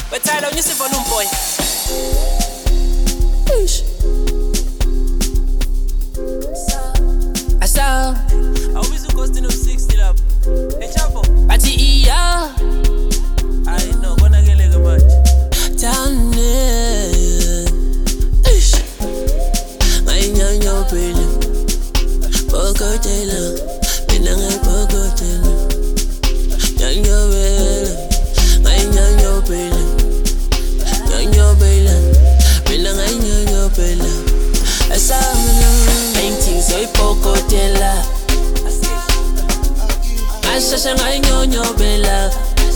But Tyler, you see for no boy. I saw. I always do costing of 60 up. Hey, Chapo. Ati iya. I know, gonna get like a bunch. Down there. I know your feeling. Poco Taylor. Minang ay Poco Taylor. Yang your feeling. I know your feeling. Yang your feeling. Minang ay your feeling. I saw painting soy Poco Taylor. Ashasha ngai nyonyo bella.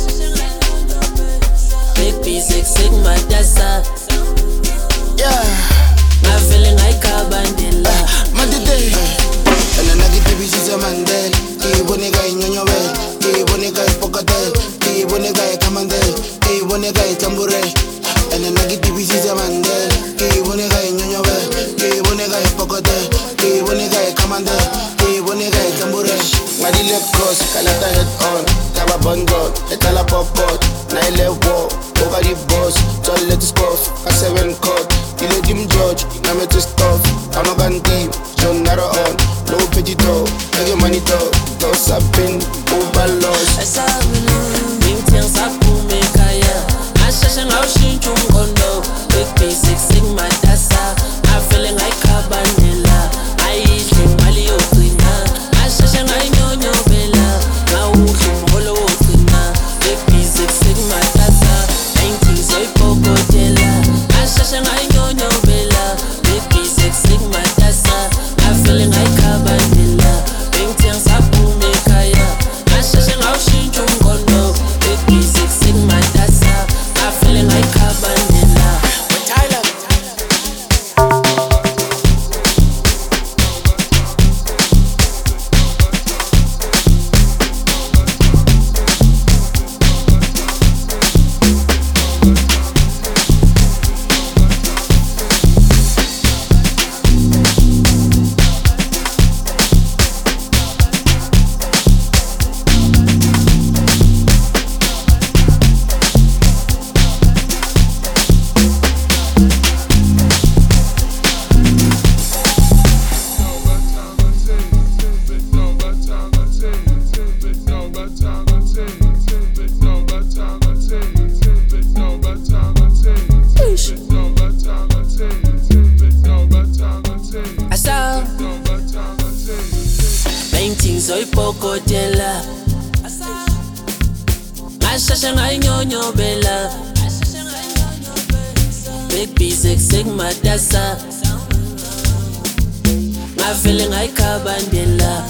Big B6 Sigma Dasa. Yeah, I'm feeling like a bandilla. Mandela. And I get to be a Mandela. Ibonega nyonyo be. Ibonega pokate. Ibonega kamande. Ibonega tambure. And I get to be a Mandela. Ibonega nyonyo be. Ibonega pokate. Ibonega kamande. Ibonega tambure. Madile cross, kalata head on. Kaba bongo, etala popot. Naile wo, over the boss. Just let it scoff, a 7 cut. Ile Jim George, na me to stuff. I'm not gonna deep, John Nara on. No petito, nigga money talk. Don't sabin, overloss. I saw Mintian Sapu Mekaya. Ashasha ngau shinchu mkondo. Big B6 Sigma Dasa. I'm feeling like a bandilla. I eat mali okrina. Ashasha ngai nyonyo bella. Ngau holo okrina. Big B6 Sigma Dasa. 19 soy Poco Taylor. Ashasha ngai nyonyo bella. Big B6 Sigma Dasa. I'm feeling like a bandilla. Mintian Sapu Mekaya. Ashasha ngau shinchu mkondo. Big B6 Sigma Dasa. I'm feeling like a bandilla. Tyler. I saw painting soy Poco Taylor. Ashasha ngai nyonyo bella. Big B6 Sigma Dasa. I'm feeling like a bandilla.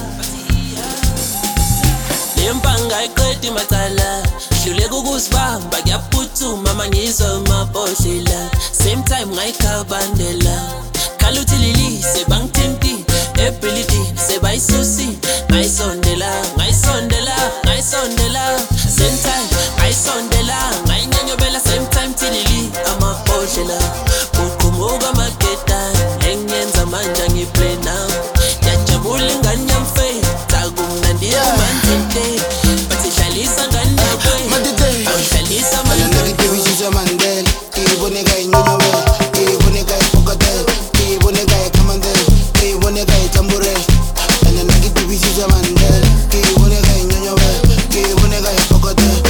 Limpanga ikreti matala. Shule gugusba bagya putu mama ngizo maboshila. Same time ngai ka bandilla. Kaluti lili se bang temti. Ability se by susi. Ngai sondela, ngai sondela, ngai sondela. Same time ngai sondela. Ngai nyanyo bella same time tilili ama boshila. Kukumuga maketa. Engenza manja ngi play now. Yajabuli nganya mfe. Tagum nandiya mantinte. But ishalisa nganya boy. Ishalisa And I manja. get to be a Mandela. Ibonega nyonyo be. Ibonega pokate. Ibonega kamande. Ibonega tambure. And I get to be a Mandela. Ibonega nyonyo be. Ibonega pokate.